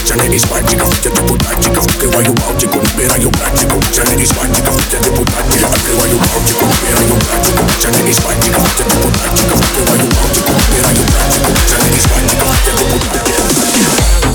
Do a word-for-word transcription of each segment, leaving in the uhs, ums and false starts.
чаны из пальчиков, я депутатчиков, открываю Балтику, набираю практику. Чаны из пальчиков, я депутатчиков, я открываю Балтику, набираю практику. Чаны из пальчиков, я депутатчиков, открываю Балтику, набираю практику. Чаны из пальчиков, я депутатчиков.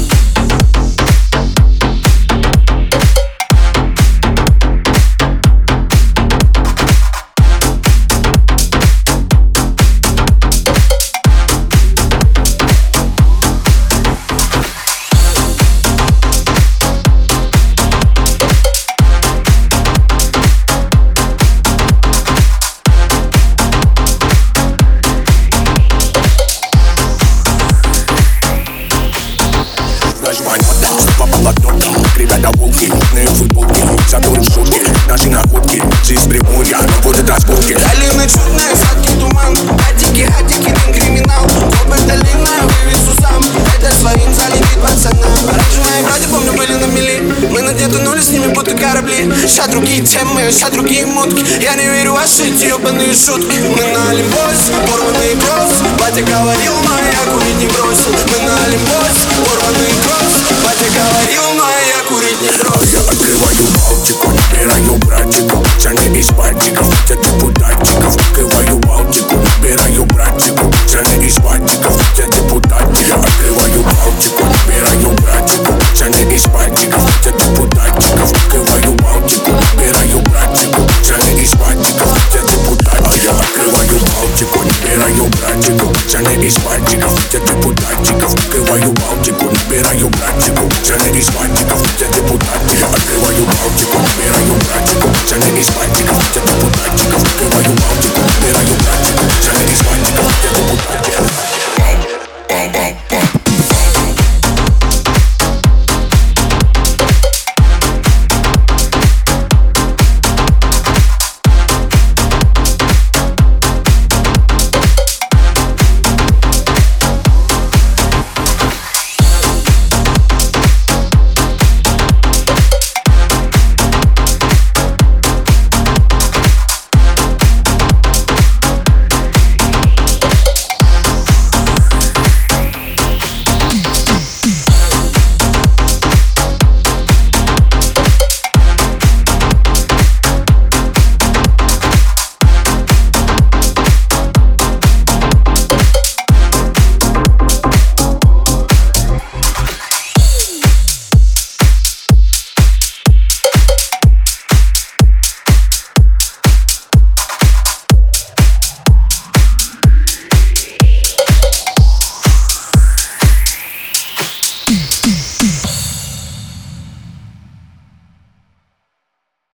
Ребята волки, мутные футболки, задоры в шутки, наши находки, жизнь прямая, но водят разборки. Долины чудные, сладкий туман, хатики, хатики, дым криминал. Колбы долина, вывесу сам, это своим залепит пацанам. Раньше мои братья, помню, были на мели, мы надеты нули, с ними будто корабли. Ща другие темы, ща другие мутки, я не верю в ваши эти ебаные шутки. Мы на Олимпосе, порванный кросс, батя говорил, но я курить не бросил. Мы на Олимпосе, порванный кросс, батя говорил, но я курить не бросил. Я открываю Балтику, набираю братику. Чаны из пальчиков, я депутатчиков, открываю Балтику, набираю братику. Чаны из пальчиков, я депутатчиков, я открываю Балтику, набираю братику. Чаны из пальчиков, я депутатчиков, открываю Балтику, набираю братику. Чаны из пальчиков, я депутатчиков, я открываю Балтику, набираю братику. Чаны из пальчиков, я депутатчиков, открываю Балтику, набираю братику. Чаны из пальчиков, я депутатчиков, я открываю Балтику, набираю братику. Чаны из пальчиков, я депутатчиков, открываю Балтику, набираю братику. Чаны из пальчиков, я депутатчиков.